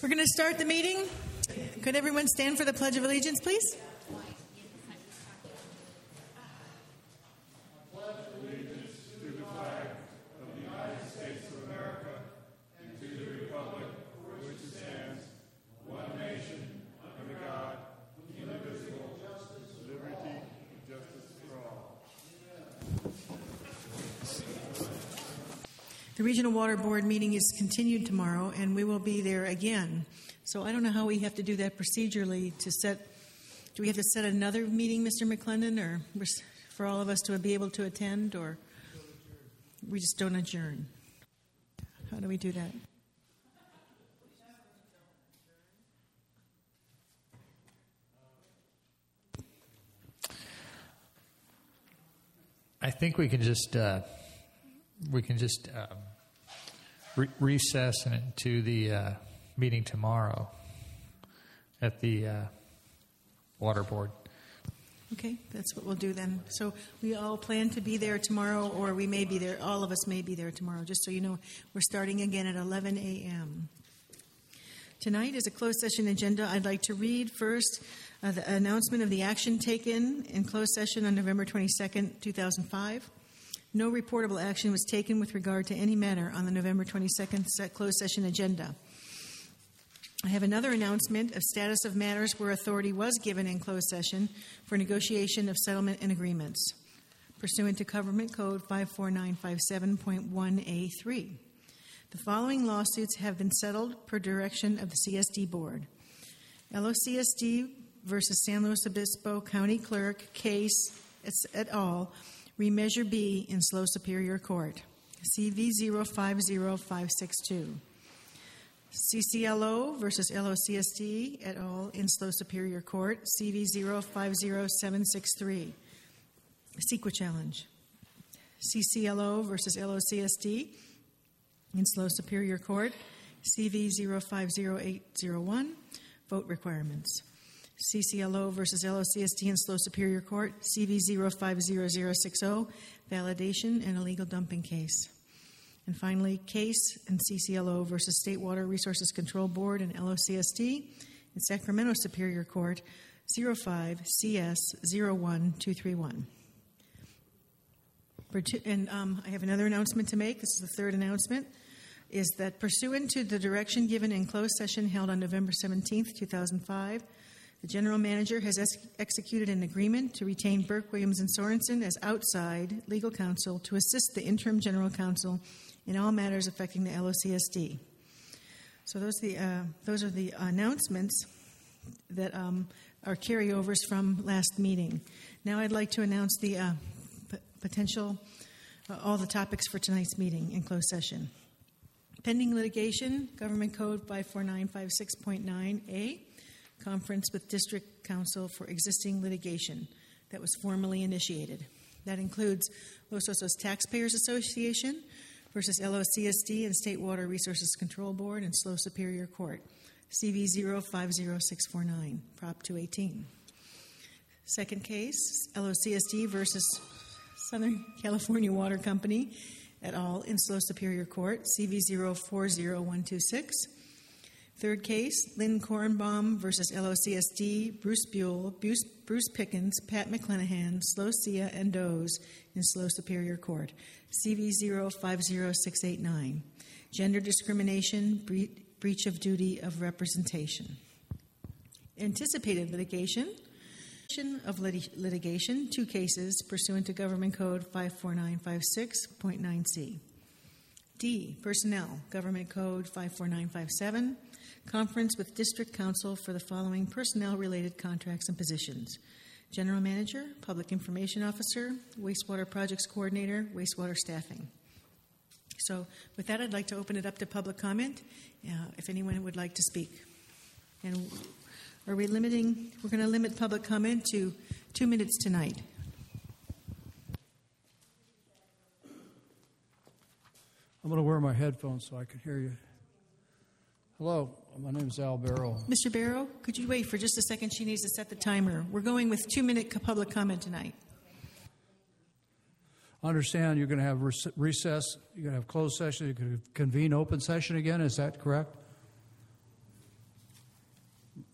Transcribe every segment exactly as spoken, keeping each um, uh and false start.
We're going to start the meeting. Could everyone stand for the Pledge of Allegiance, please? The Regional Water Board meeting is continued tomorrow, and we will be there again. So I don't know how we have to do that procedurally to set. Do we have to set another meeting, Mister McClendon, or for all of us to be able to attend, or we just don't adjourn? How do we do that? I think we can just uh, we can just um, re- recess into the uh, meeting tomorrow at the uh, Water Board. Okay, that's what we'll do then. So we all plan to be there tomorrow, or we may be there. All of us may be there tomorrow. Just so you know, we're starting again at eleven a.m. Tonight is a closed session agenda. I'd like to read first uh, the announcement of the action taken in closed session on November twenty-second, two thousand five. No reportable action was taken with regard to any matter on the November twenty-second closed session agenda. I have another announcement of status of matters where authority was given in closed session for negotiation of settlement and agreements, pursuant to Government Code five four nine five seven point one A three. The following lawsuits have been settled per direction of the C S D Board. L O C S D versus San Luis Obispo County Clerk, case et al., Remeasure B in SLO Superior Court, C V zero five zero five six two. C C L O versus L O C S D et al. In SLO Superior Court, C V zero five zero seven six three. CEQA challenge. C C L O versus L O C S D in SLO Superior Court, C V zero five zero eight zero one. Vote requirements. C C L O versus L O C S D in SLO Superior Court, C V zero five zero zero six zero. Validation and illegal dumping case. And finally, case and C C L O versus State Water Resources Control Board and L O C S D in Sacramento Superior Court, zero five C S zero one two three one. And um, I have another announcement to make. This is the third announcement, is that pursuant to the direction given in closed session held on November seventeenth, two thousand five, the General Manager has ex- executed an agreement to retain Burke, Williams, and Sorensen as outside legal counsel to assist the Interim General Counsel in all matters affecting the L O C S D. So those are the, uh, those are the announcements that um, are carryovers from last meeting. Now I'd like to announce the uh, p- potential, uh, all the topics for tonight's meeting in closed session. Pending litigation, Government Code five four nine five six point nine A, conference with District Counsel for existing litigation that was formally initiated. That includes Los Osos Taxpayers Association versus L O C S D and State Water Resources Control Board and SLO Superior Court, C V zero five zero six four nine, Prop two eighteen. Second case, L O C S D versus Southern California Water Company et al. In SLO Superior Court, C V zero four zero one two six. Third case, Lynn Kornbaum versus L O C S D, Bruce Buell, Bruce, Bruce Pickens, Pat McClenahan, SLO Sia, and Does in SLO Superior Court, C V zero five zero six eight nine. Gender discrimination, bre- breach of duty of representation. Anticipated litigation. Of lit- litigation, two cases pursuant to Government Code five four nine five six point nine C. D. Personnel, Government Code five four nine five seven. Conference with District Counsel for the following personnel-related contracts and positions: General Manager, Public Information Officer, Wastewater Projects Coordinator, Wastewater Staffing. So with that, I'd like to open it up to public comment, uh, if anyone would like to speak. And are we limiting, we're going to limit public comment to two minutes tonight. I'm going to wear my headphones so I can hear you. Hello, my name is Al Barrow. Mister Barrow, could you wait for just a second? She needs to set the timer. We're going with two-minute public comment tonight. I understand you're going to have recess, you're going to have closed session, you're going to convene open session again. Is that correct?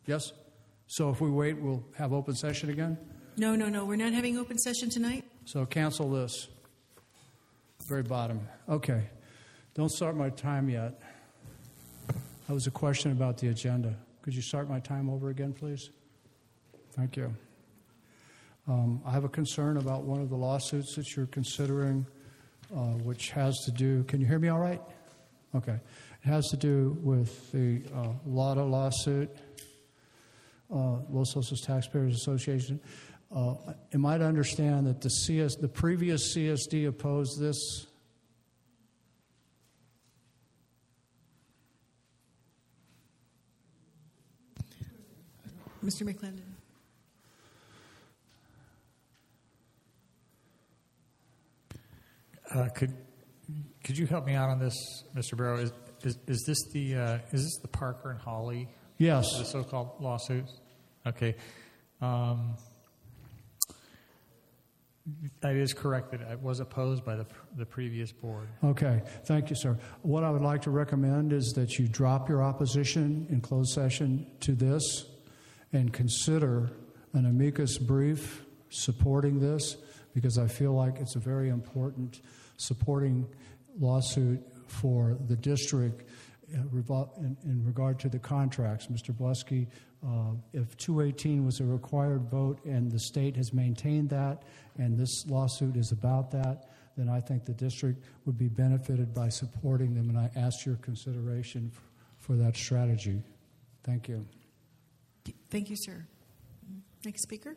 Yes? So if we wait, we'll have open session again? No, no, no. We're not having open session tonight. So cancel this. Very bottom. Okay. Don't start my time yet. That was a question about the agenda. Could you start my time over again, please? Thank you. Um, I have a concern about one of the lawsuits that you're considering, uh, which has to do, can you hear me all right? Okay. It has to do with the uh, LATA lawsuit, uh, Los Osos Taxpayers Association. Uh, am I to understand that the C S, the previous C S D opposed this? Mister McClendon. Uh, could could you help me out on this, Mister Barrow? Is is, is this the uh, is this the Parker and Hawley? Yes. The so-called lawsuits. Okay. Um, that is correct. That it was opposed by the the previous board. Okay. Thank you, sir. What I would like to recommend is that you drop your opposition in closed session to this and consider an amicus brief supporting this, because I feel like it's a very important supporting lawsuit for the district in, in regard to the contracts. Mister Blusky, uh, if two eighteen was a required vote and the state has maintained that, and this lawsuit is about that, then I think the district would be benefited by supporting them, and I ask your consideration for, for that strategy. Thank you. Thank you, sir. Next speaker.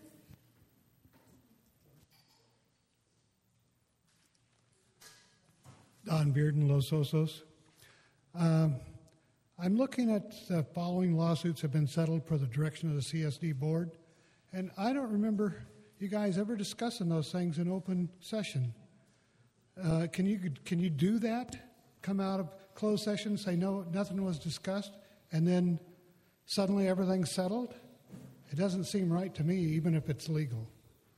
Don Bearden, Los Osos. Um, I'm looking at the following lawsuits have been settled per the direction of the C S D board, and I don't remember you guys ever discussing those things in open session. Uh, can you can you do that? Come out of closed session, say no, nothing was discussed, and then suddenly everything's settled? It doesn't seem right to me, even if it's legal.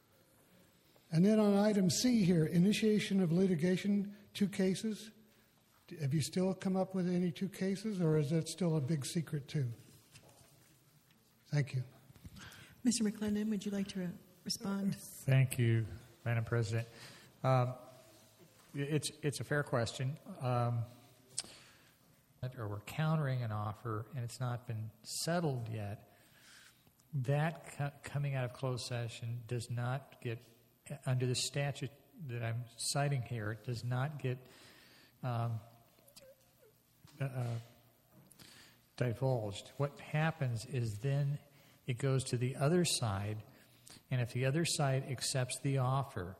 And then on item C here, initiation of litigation, two cases. Have you still come up with any two cases, or is that still a big secret too? Thank you. Mister McClendon, would you like to respond? Thank you, Madam President. Um, it's it's a fair question. Um, or we're countering an offer, and it's not been settled yet. That co- coming out of closed session does not get, under the statute that I'm citing here, it does not get um, uh, divulged. What happens is then it goes to the other side, and if the other side accepts the offer,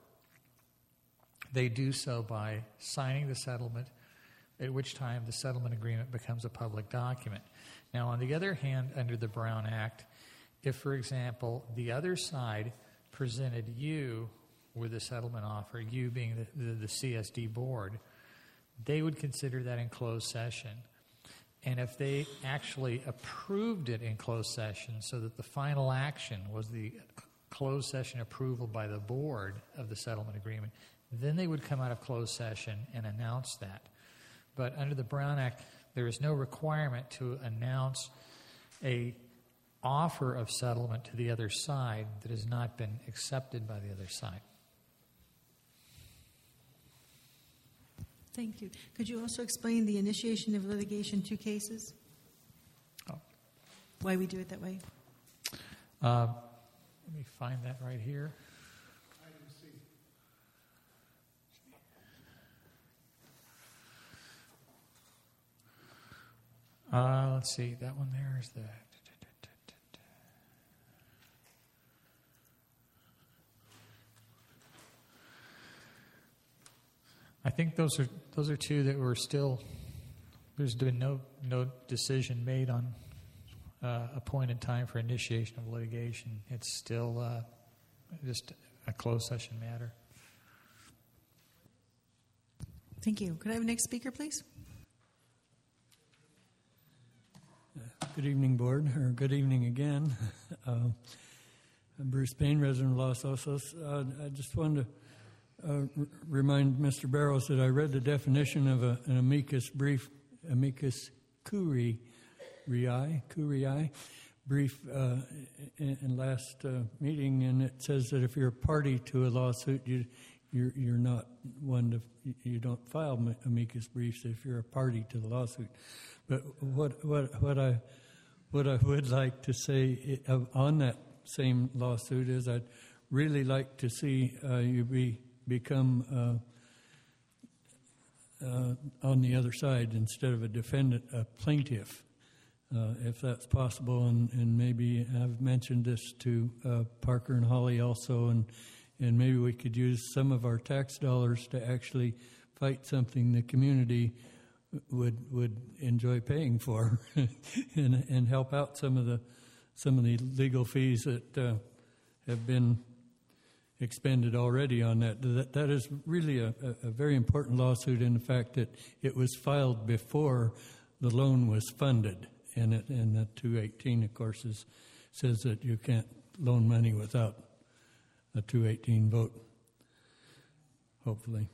they do so by signing the settlement, at which time the settlement agreement becomes a public document. Now, on the other hand, under the Brown Act, if, for example, the other side presented you with a settlement offer, you being the, the, the C S D board, they would consider that in closed session. And if they actually approved it in closed session so that the final action was the closed session approval by the board of the settlement agreement, then they would come out of closed session and announce that. But under the Brown Act, there is no requirement to announce a offer of settlement to the other side that has not been accepted by the other side. Thank you. Could you also explain the initiation of litigation two cases? Oh. Why we do it that way? Uh, let me find that right here. Uh, let's see, that one there is the... I think those are those are two that were still, there's been no, no decision made on uh, a point in time for initiation of litigation. It's still uh, just a closed session matter. Thank you. Could I have the next speaker, please? Good evening, Board, or good evening again. uh, I'm Bruce Payne, resident of Los Osos. Uh, I just wanted to uh, r- remind Mister Barrows that I read the definition of a, an amicus brief, amicus curiae, curiae, brief uh, in, in last uh, meeting, and it says that if you're a party to a lawsuit, you, you're, you're not one to, you don't file amicus briefs if you're a party to the lawsuit. But what what what I what I would like to say on that same lawsuit is I'd really like to see uh, you be become uh, uh, on the other side instead of a defendant, a plaintiff. Uh, if that's possible, and, and maybe I've mentioned this to uh, Parker and Holly also, and and maybe we could use some of our tax dollars to actually fight something the community would would enjoy paying for, and and help out some of the some of the legal fees that uh, have been expended already on that. That that is really a, a very important lawsuit in the fact that it was filed before the loan was funded. And, it, and the two eighteen, of course, is, says that you can't loan money without a two eighteen vote, hopefully.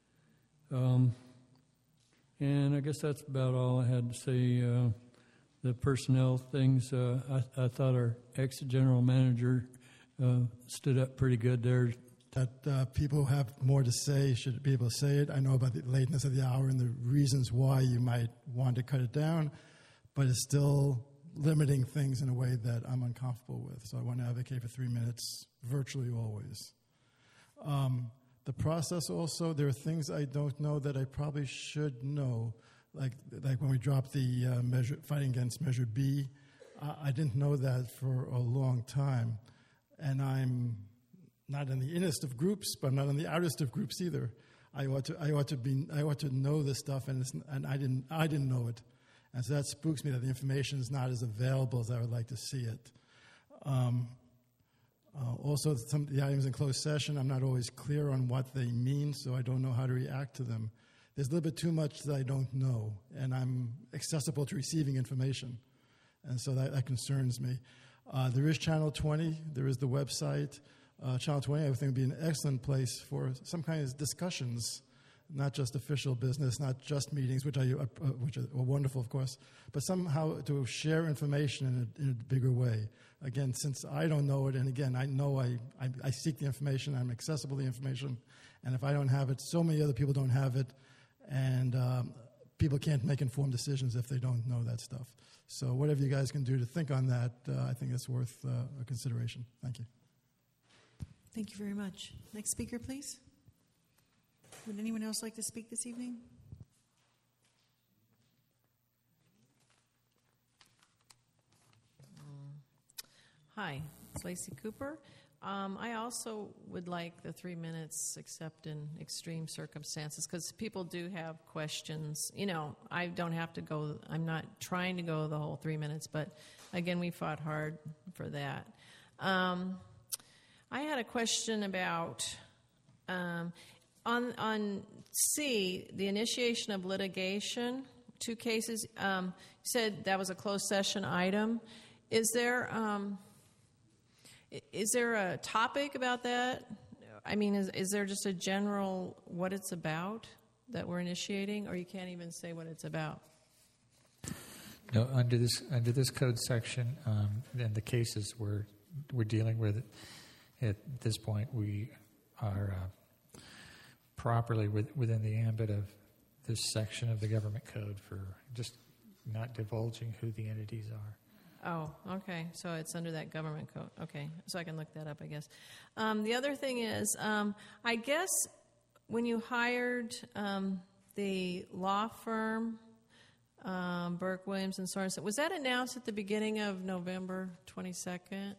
Um, and I guess that's about all I had to say. Uh, the personnel things, uh, I, I thought our ex-general manager uh, stood up pretty good there. That uh, people who have more to say should be able to say it. I know about the lateness of the hour and the reasons why you might want to cut it down, but it's still limiting things in a way that I'm uncomfortable with. So I want to advocate for three minutes virtually always. Um, the process also, there are things I don't know that I probably should know. Like like when we dropped the uh, measure, fighting against Measure B, uh, I didn't know that for a long time. And I'm not in the innest of groups, but I'm not in the outest of groups either. I ought to I ought to be I ought to know this stuff, and it's, and I didn't I didn't know it. And so that spooks me that the information is not as available as I would like to see it. Um, uh, also, some of the items in closed session, I'm not always clear on what they mean, so I don't know how to react to them. There's a little bit too much that I don't know, and I'm accessible to receiving information. And so that, that concerns me. Uh, there is Channel twenty. There is the website. Uh, Channel twenty, I think, would be an excellent place for some kind of discussions, not just official business, not just meetings, which are, uh, which are wonderful, of course, but somehow to share information in a, in a bigger way. Again, since I don't know it, and again, I know I, I, I seek the information, I'm accessible to the information, and if I don't have it, so many other people don't have it, and um, people can't make informed decisions if they don't know that stuff. So whatever you guys can do to think on that, uh, I think it's worth uh, a consideration. Thank you. Thank you very much. Next speaker, please. Would anyone else like to speak this evening? Um, hi, it's Lacey Cooper. Um, I also would like the three minutes except in extreme circumstances because people do have questions. You know, I don't have to go, I'm not trying to go the whole three minutes, but again, we fought hard for that. Um, I had a question about... Um, On on C, the initiation of litigation, two cases, um, you said that was a closed session item. Is there um, is there a topic about that? I mean, is, is there just a general what it's about that we're initiating, or you can't even say what it's about? No, under this under this code section, um, and the cases we're we're dealing with at this point, we are. Uh, properly with, within the ambit of this section of the government code for just not divulging who the entities are. Oh, okay. So it's under that government code. Okay. So I can look that up, I guess. Um, the other thing is, um, I guess when you hired um, the law firm, um, Burke, Williams, and Sorensen, was that announced at the beginning of November twenty-second?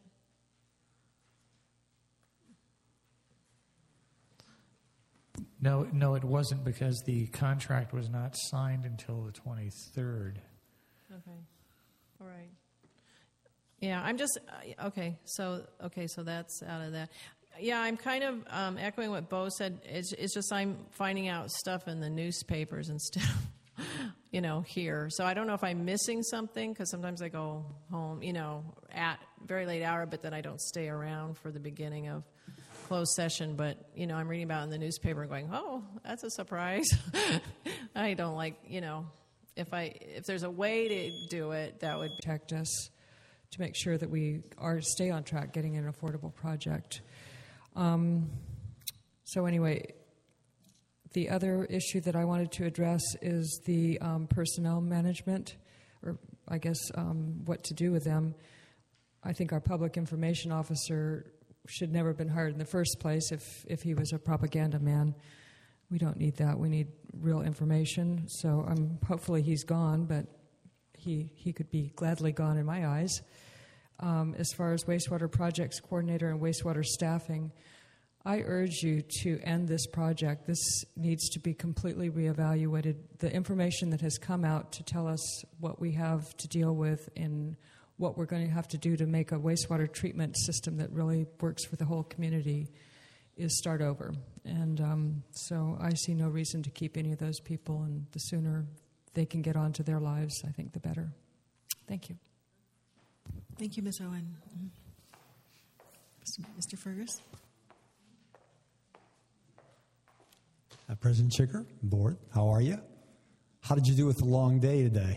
No, no, it wasn't because the contract was not signed until the twenty-third. Okay, all right. Yeah, I'm just uh, okay. So okay, so that's out of that. Yeah, I'm kind of um, echoing what Bo said. It's, it's just I'm finding out stuff in the newspapers instead of you know here. So I don't know if I'm missing something because sometimes I go home, you know, at very late hour, but then I don't stay around for the beginning of closed session, but you know I'm reading about it in the newspaper and going, oh, that's a surprise. I don't like, you know, if I if there's a way to do it that would protect us to make sure that we are stay on track getting an affordable project. Um, so anyway, the other issue that I wanted to address is the um, personnel management, or I guess um, what to do with them. I think our public information officer should never have been hired in the first place if, if he was a propaganda man. We don't need that. We need real information. So um, hopefully he's gone, but he, he could be gladly gone in my eyes. Um, as far as wastewater projects coordinator and wastewater staffing, I urge you to end this project. This needs to be completely reevaluated. The information that has come out to tell us what we have to deal with in what we're going to have to do to make a wastewater treatment system that really works for the whole community is start over. And um, so I see no reason to keep any of those people, and the sooner they can get on to their lives, I think the better. Thank you. Thank you, Miz Owen. Mister Fergus? Uh, President Chicker, board, how are you? How did you do with the long day today?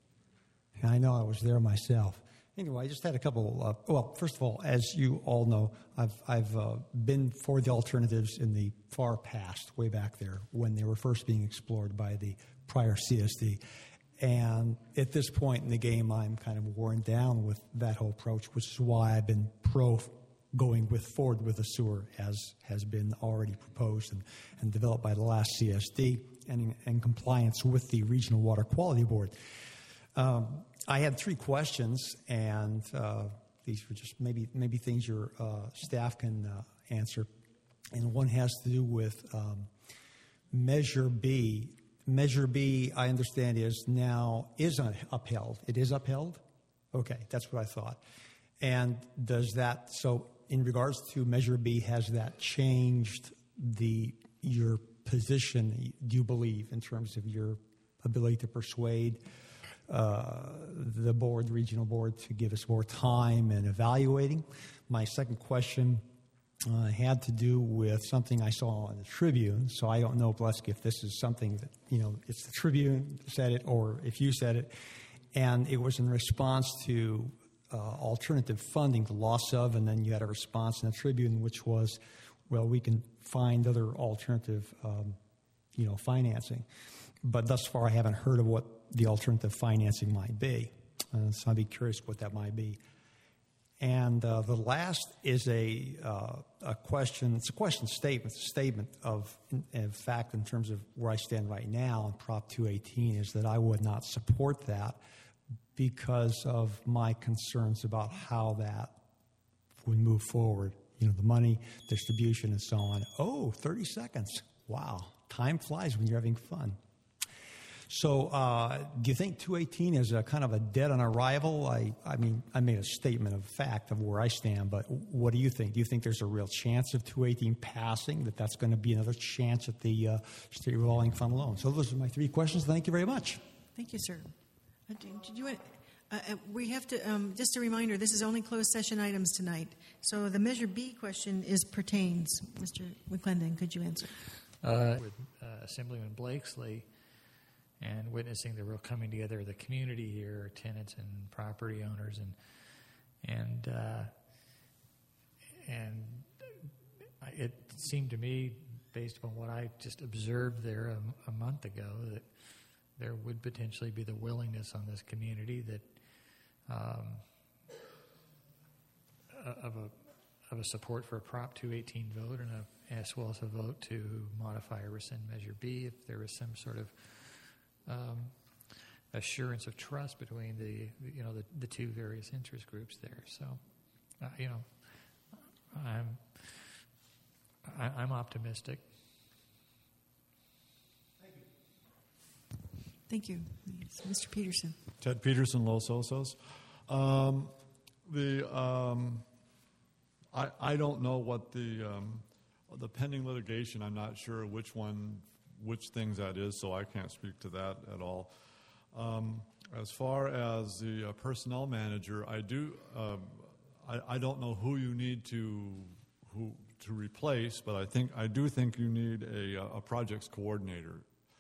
I know I was there myself. Anyway, I just had a couple. Uh, well, first of all, as you all know, I've I've uh, been for the alternatives in the far past, way back there when they were first being explored by the prior C S D. And at this point in the game, I'm kind of worn down with that whole approach, which is why I've been pro going with forward with the sewer, as has been already proposed and, and developed by the last C S D, and in, in compliance with the Regional Water Quality Board. Um, I had three questions, and uh, these were just maybe maybe things your uh, staff can uh, answer. And one has to do with um, Measure B. Measure B, I understand, is now is upheld. It is upheld? Okay, that's what I thought. And does that, so in regards to Measure B, has that changed the your position, do you believe, in terms of your ability to persuade uh, the board, the regional board, to give us more time in evaluating? My second question uh, had to do with something I saw in the Tribune. So I don't know, Bleski, if this is something that, you know, it's the Tribune said it or if you said it. And it was in response to uh, alternative funding, the loss of, and then you had a response in the Tribune, which was, well, we can find other alternative, um, you know, financing. But thus far, I haven't heard of what the alternative financing might be. Uh, so I'd be curious what that might be. And uh, the last is a uh, a question. It's a question statement. It's a statement of, in, in fact, in terms of where I stand right now on Prop two eighteen, is that I would not support that because of my concerns about how that would move forward. You know, the money distribution and so on. Oh, thirty seconds. Wow. Time flies when you're having fun. So uh, do you think two eighteen is a kind of a dead on arrival? I, I mean, I made a statement of fact of where I stand, but what do you think? Do you think there's a real chance of two eighteen passing, that that's going to be another chance at the uh, state revolving fund loan? So those are my three questions. Thank you very much. Thank you, sir. Uh, did, did you want, uh, uh, we have to, um, just a reminder, this is only closed session items tonight. So the Measure B question is pertains. Mister McClendon, could you answer? Uh, with uh, Assemblyman Blakesley, and witnessing the real coming together of the community here, tenants and property owners, and and uh, and it seemed to me, based upon what I just observed there a, a month ago, that there would potentially be the willingness on this community that um, of a of a support for a Prop two eighteen vote, and a, as well as a vote to modify or rescind Measure B if there was some sort of Um, assurance of trust between the you know the, the two various interest groups there. So, uh, you know, I'm I, I'm optimistic. Thank you. Thank you, Mister Peterson. Ted Peterson, Los Osos. Um, the um, I I don't know what the um, the pending litigation. I'm not sure which one. which things that is, so I can't speak to that at all. Um, as far as the uh, personnel manager, I do. Uh, I, I don't know who you need to who to replace, but I think I do think you need a, a projects coordinator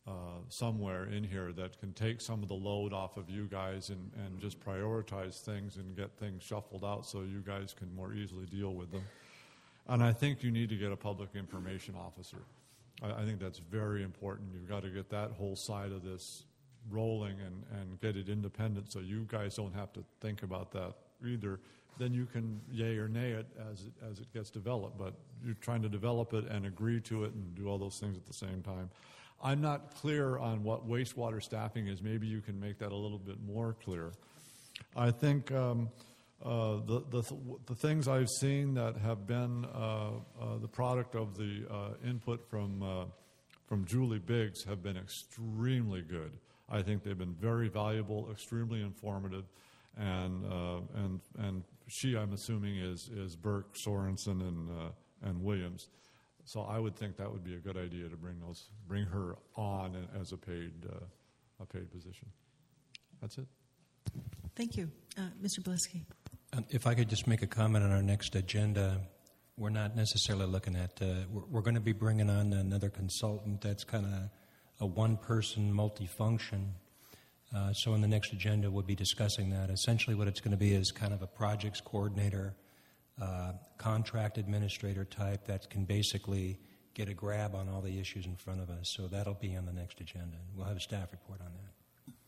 uh, somewhere in here that can take some of the load off of you guys and, and just prioritize things and get things shuffled out so you guys can more easily deal with them. And I think you need to get a public information officer. I, I think that's very important. You've got to get that whole side of this rolling and, and get it independent so you guys don't have to think about that either. Then you can yay or nay it as it, as it gets developed. But you're trying to develop it and agree to it and do all those things at the same time. I'm not clear on what wastewater staffing is. Maybe you can make that a little bit more clear. I think um, uh, the, the the things I've seen that have been uh, uh, the product of the uh, input from uh, from Julie Biggs have been extremely good. I think they've been very valuable, extremely informative, and uh, and and she, I'm assuming, is is Burke, Sorensen, and uh, and Williams. So I would think that would be a good idea to bring those bring her on as a paid uh, a paid position. That's it. Thank you, uh, Mister Bileski. Um, if I could just make a comment on our next agenda, we're not necessarily looking at. Uh, we're, we're going to be bringing on another consultant. That's kind of a one-person, multifunction. Uh, so in the next agenda, we'll be discussing that. Essentially, what it's going to be is kind of a projects coordinator, uh, contract administrator type that can basically get a grab on all the issues in front of us. So that'll be on the next agenda. We'll have a staff report on that.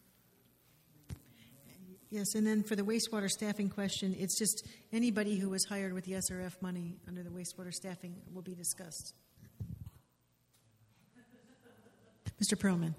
Yes, and then for the wastewater staffing question, it's just anybody who was hired with the S R F money under the wastewater staffing will be discussed. Mister Perlman.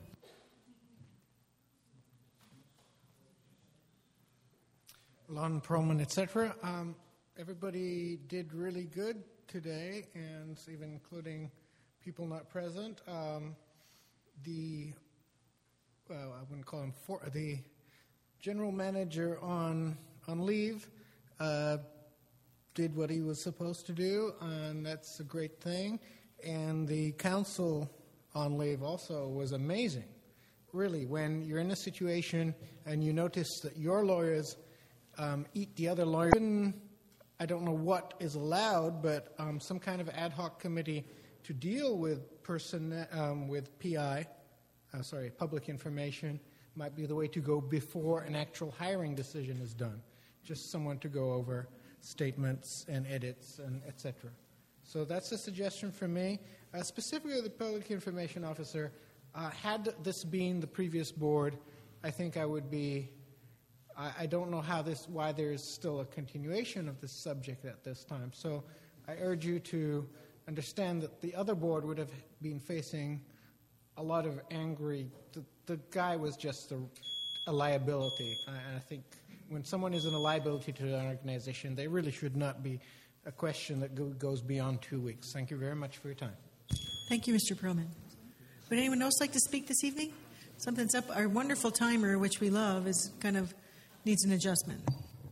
Lon Perlman, et cetera. Um, everybody did really good today, and even including people not present. Um, the, well, I wouldn't call him for, the general manager on on leave uh, did what he was supposed to do, and that's a great thing. And the council on leave also was amazing. Really, when you're in a situation and you notice that your lawyers um, eat the other lawyers, I don't know what is allowed, but um, some kind of ad hoc committee to deal with person um, with P I, uh, sorry, public information, might be the way to go before an actual hiring decision is done. Just someone to go over statements and edits and et cetera. So that's a suggestion from me. Uh, specifically, the public information officer, uh, had this been the previous board, I think I would be, I, I don't know how this, why there's still a continuation of this subject at this time. So I urge you to understand that the other board would have been facing a lot of angry, the, the guy was just a, a liability. And I think when someone is in a liability to an organization, they really should not be a question that go, goes beyond two weeks. Thank you very much for your time. Thank you, Mister Perlman. Would anyone else like to speak this evening? Something's up. Our wonderful timer, which we love, is kind of needs an adjustment.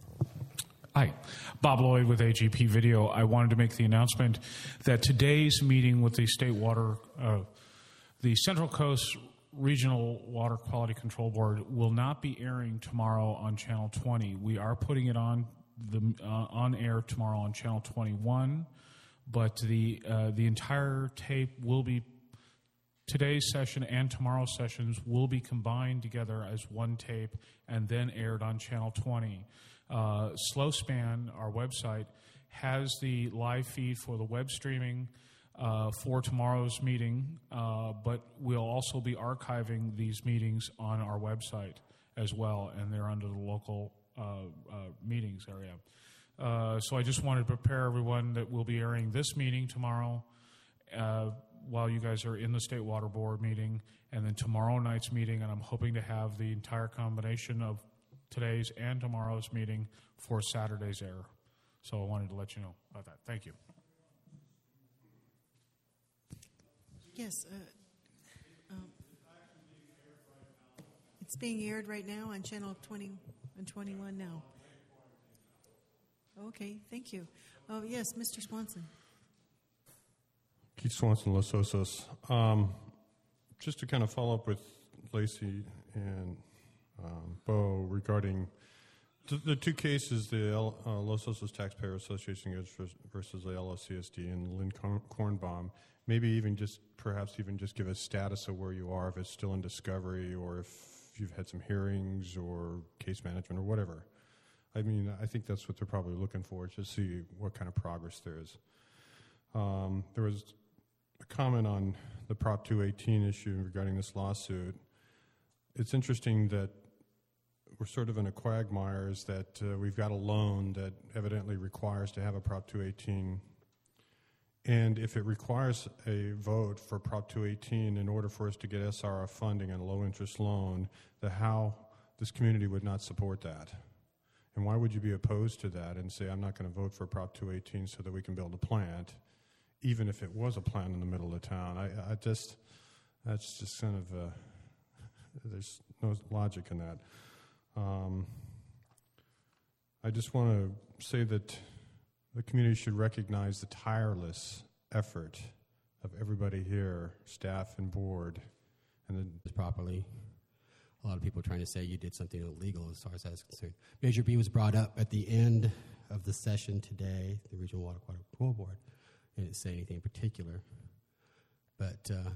Hi, Bob Lloyd with A G P Video. I wanted to make the announcement that today's meeting with the State Water, uh, the Central Coast Regional Water Quality Control Board will not be airing tomorrow on Channel twenty. We are putting it on the uh, on air tomorrow on Channel twenty-one, but the uh, the entire tape will be, today's session and tomorrow's sessions will be combined together as one tape and then aired on Channel twenty. Uh, SlowSpan, our website, has the live feed for the web streaming uh, for tomorrow's meeting, uh, but we'll also be archiving these meetings on our website as well, and they're under the local uh, uh, meetings area. Uh, so I just wanted to prepare everyone that we'll be airing this meeting tomorrow uh, while you guys are in the State Water Board meeting, and then tomorrow night's meeting, and I'm hoping to have the entire combination of today's and tomorrow's meeting for Saturday's air. So I wanted to let you know about that. Thank you. Yes. Uh, um, it's being aired right now on Channel twenty and twenty-one now. Okay, thank you. Oh, yes, Mister Swanson. Keith Swanson, Los Osos. Um, just to kind of follow up with Lacey and um, Bo regarding The, the two cases, the L, uh, Los Osos Taxpayer Association versus the L O C S D and Lynn Kornbaum, maybe even just, perhaps even just give a status of where you are, if it's still in discovery or if you've had some hearings or case management or whatever. I mean, I think that's what they're probably looking for, to see what kind of progress there is. Um, there was a comment on the Prop two eighteen issue regarding this lawsuit. It's interesting that we're sort of in a quagmire, is that uh, we've got a loan that evidently requires to have a Prop two eighteen. And if it requires a vote for Prop two eighteen in order for us to get S R F funding and a low-interest loan, the how this community would not support that. And why would you be opposed to that and say, I'm not going to vote for Prop two eighteen so that we can build a plant, even if it was a plant in the middle of town? I, I just, that's just kind of, uh, there's no logic in that. Um, I just want to say that the community should recognize the tireless effort of everybody here, staff and board, and the properly. A lot of people trying to say you did something illegal as far as that's concerned. Measure B was brought up at the end of the session today, the Regional Water Quality Control Board. It didn't say anything in particular, but uh,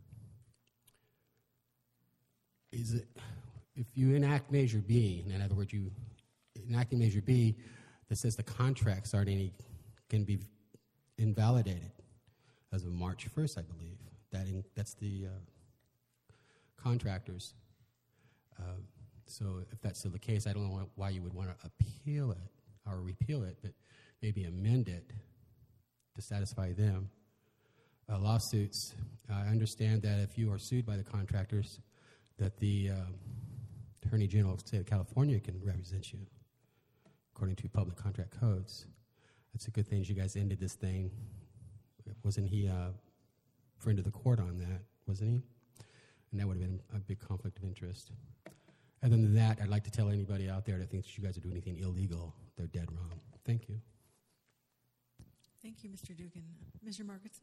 is it, if you enact Measure B, in other words, you enacting Measure B that says the contracts aren't any, can be invalidated as of March first, I believe. That in, that's the uh, contractors. Uh, so if that's still the case, I don't know why you would want to appeal it or repeal it, but maybe amend it to satisfy them. Uh, lawsuits, I understand that if you are sued by the contractors, that the uh, Attorney General of the State of California can represent you according to public contract codes. That's a good thing you guys ended this thing. Wasn't he a friend of the court on that, wasn't he? And that would have been a big conflict of interest. Other than that, I'd like to tell anybody out there that thinks you guys are doing anything illegal, they're dead wrong. Thank you. Thank you, Mister Dugan. Mister Margetson?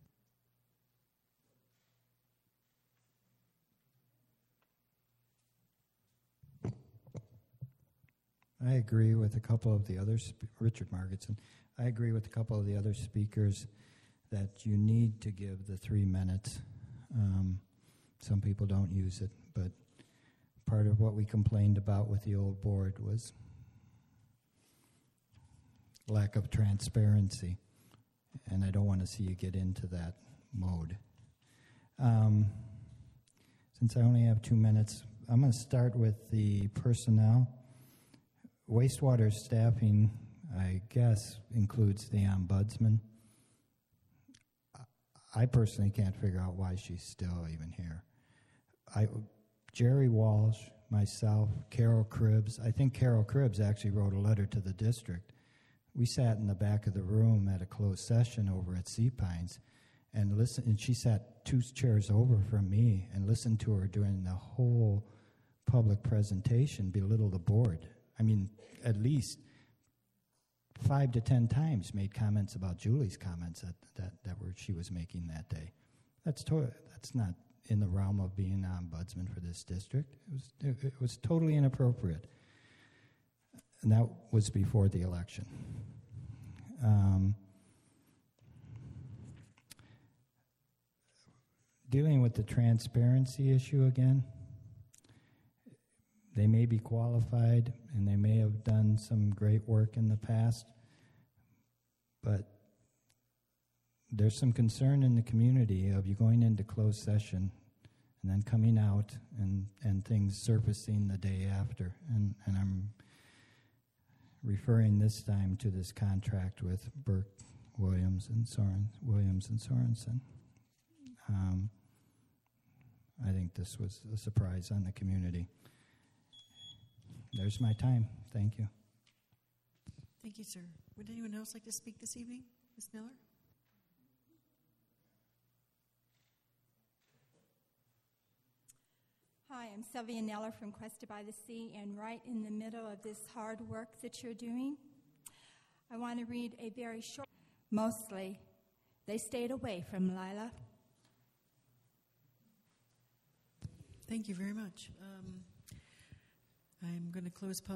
I agree with a couple of the others, Richard Margetson. I agree with a couple of the other speakers that you need to give the three minutes. Um, some people don't use it, but part of what we complained about with the old board was lack of transparency, and I don't want to see you get into that mode. Um, since I only have two minutes, I'm going to start with the personnel. Wastewater staffing, I guess, includes the ombudsman. I personally can't figure out why she's still even here. I, Jerry Walsh, myself, Carol Cribbs. I think Carol Cribbs actually wrote a letter to the district. We sat in the back of the room at a closed session over at Sea Pines, and listened. And she sat two chairs over from me and listened to her during the whole public presentation belittle the board. I mean, at least five to ten times made comments about Julie's comments that that, that were she was making that day. That's to, that's not in the realm of being an ombudsman for this district. It was it, it was totally inappropriate, and that was before the election. Um, dealing with the transparency issue again. They may be qualified, and they may have done some great work in the past, but there's some concern in the community of you going into closed session and then coming out and, and things surfacing the day after. And, and I'm referring this time to this contract with Burke, Williams, and Soren, Williams and Sorensen. Um, I think this was a surprise on the community. There's my time. Thank you. Thank you, sir. Would anyone else like to speak this evening? Miz Miller? Hi, I'm Sylvia Neller from Cuesta by the Sea, and right in the middle of this hard work that you're doing, I want to read a very short. Mostly, they stayed away from Lila. Thank you very much. Um, I'm going to close pu-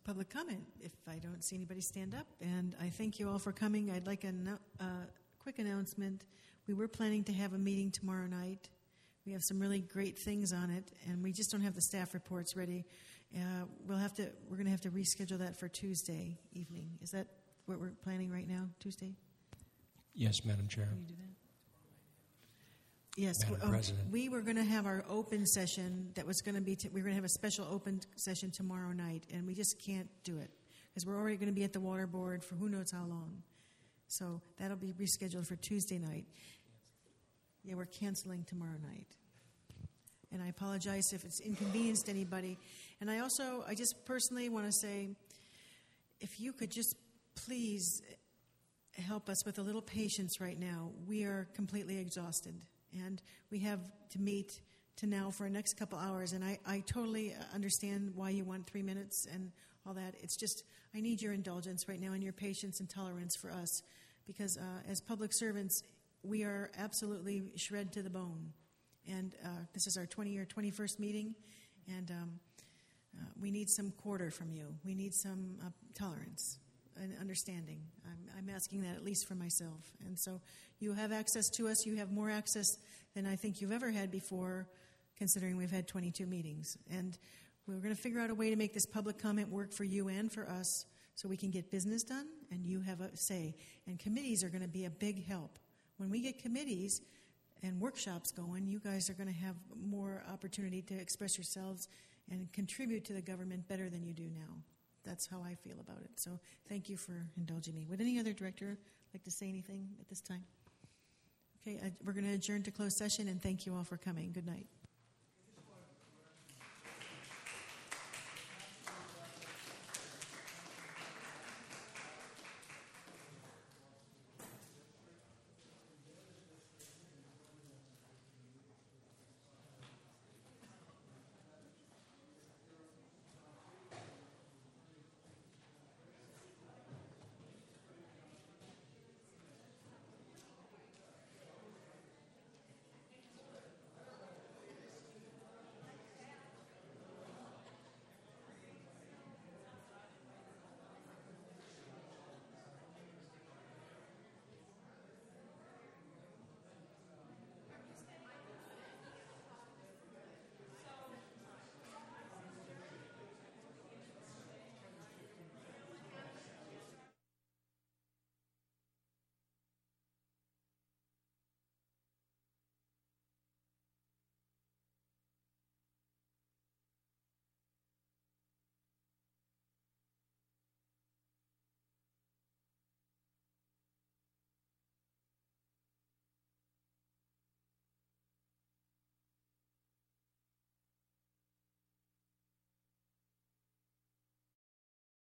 public comment if I don't see anybody stand up. And I thank you all for coming. I'd like a no, uh, quick announcement. We were planning to have a meeting tomorrow night. We have some really great things on it, and we just don't have the staff reports ready. Uh, we'll have to. We're going to have to reschedule that for Tuesday evening. Is that what we're planning right now? Tuesday? Yes, Madam Chair. Can you do that? Yes, Madam um, President. we were going to have our open session. That was going to be. T- we were going to have a special open session tomorrow night, and we just can't do it because we're already going to be at the water board for who knows how long. So that'll be rescheduled for Tuesday night. Yeah, we're canceling tomorrow night, and I apologize if it's inconvenienced anybody. And I also, I just personally want to say, if you could just please help us with a little patience right now. We are completely exhausted. And we have to meet to now for the next couple hours. And I, I totally understand why you want three minutes and all that. It's just, I need your indulgence right now and your patience and tolerance for us. Because uh, as public servants, we are absolutely shred to the bone. And uh, this is our twentieth or twenty-first meeting. And um, uh, we need some quarter from you. We need some uh, tolerance and understanding. I'm, I'm asking that at least for myself. And so you have access to us. You have more access than I think you've ever had before, considering we've had twenty-two meetings. And we're going to figure out a way to make this public comment work for you and for us so we can get business done and you have a say. And committees are going to be a big help. When we get committees and workshops going, you guys are going to have more opportunity to express yourselves and contribute to the government better than you do now. That's how I feel about it. So thank you for indulging me. Would any other director like to say anything at this time? Okay, I, we're going to adjourn to closed session, and thank you all for coming. Good night.